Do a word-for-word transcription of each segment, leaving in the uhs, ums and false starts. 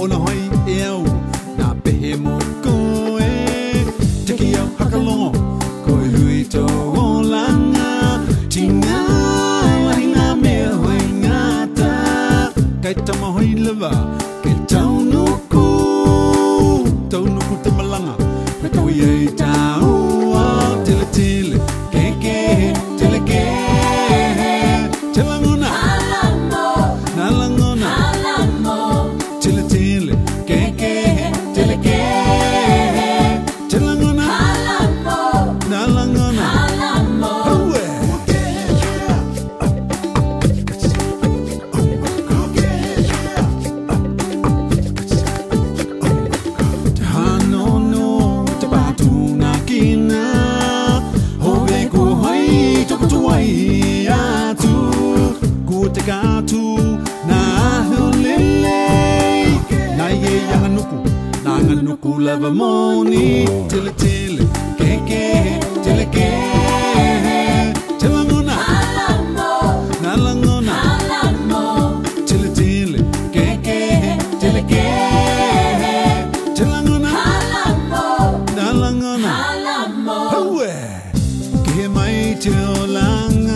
Ola hoi eo na pehe mo koe Tiki au hakalongo Koe hui tō olanga Tina laina mea hoi ngata Kai tama hoi lewa Kai taunuku Taunuku te malanga Me koe ei tau au Tele tele Keke Tele ke Telangona Alamo Nalangona Alamo Tele tele Keke Tele ke Telangona Alamo Nalangona Alamo Haue Te hano no Te patu na kina Hove ko hai Toko tuai atu Ko te katu Na hulele Na ye yang anuku Na nganuku lava moni Tele tele Keke Tele ke Telangona Alamo Nalangona Alamo Tele tele Keke Tele ke Telangona Alamo Nalangona Alamo Haue Ke mai te olanga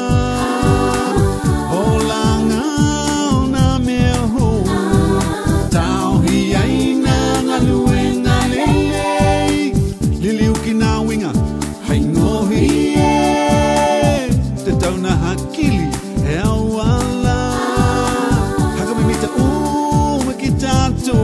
Olanga na mea ho Tau hi aina ngalue ngalele Lili uki na winga Hai ngohi e Te tau na hakili e awala Haka mimita u maki tato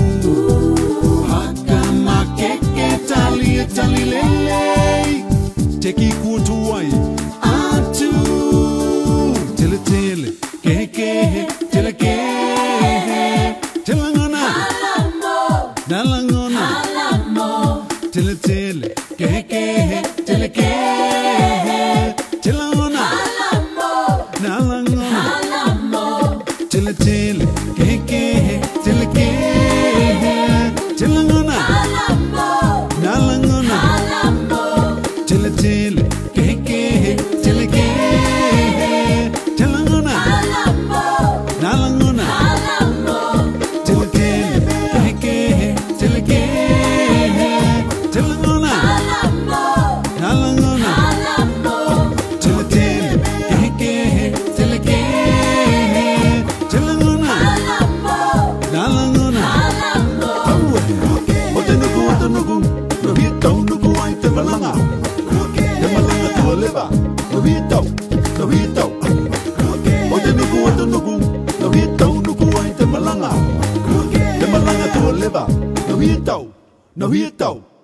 Haka makeke tali e tali lele Teki kutuai atu Tele tele Keke Tele ke Telangona Alamo Nalangona Alamo Tele tele Keke Tele ke Telangona Alamo Nalangona Alamo Tele tele Keke Tele ke Telangona Alamo Nalangona Alamo Tele tele Keke Tele ke Telangona Alamo Nalangona Alamo Tele tele Keke Tele ke Telangona Alamo Nalangona Alamo Tele tele Keke Tele ke Telangona Alamo Nalangona Alamo Haue O te nuku o te nuku No hitau nuku ai te malanga Te malanga tua lewa No hitau No hitau O te nuku o te nuku No hitau nuku ai te malanga Te malanga tua lewa No hitau No hitau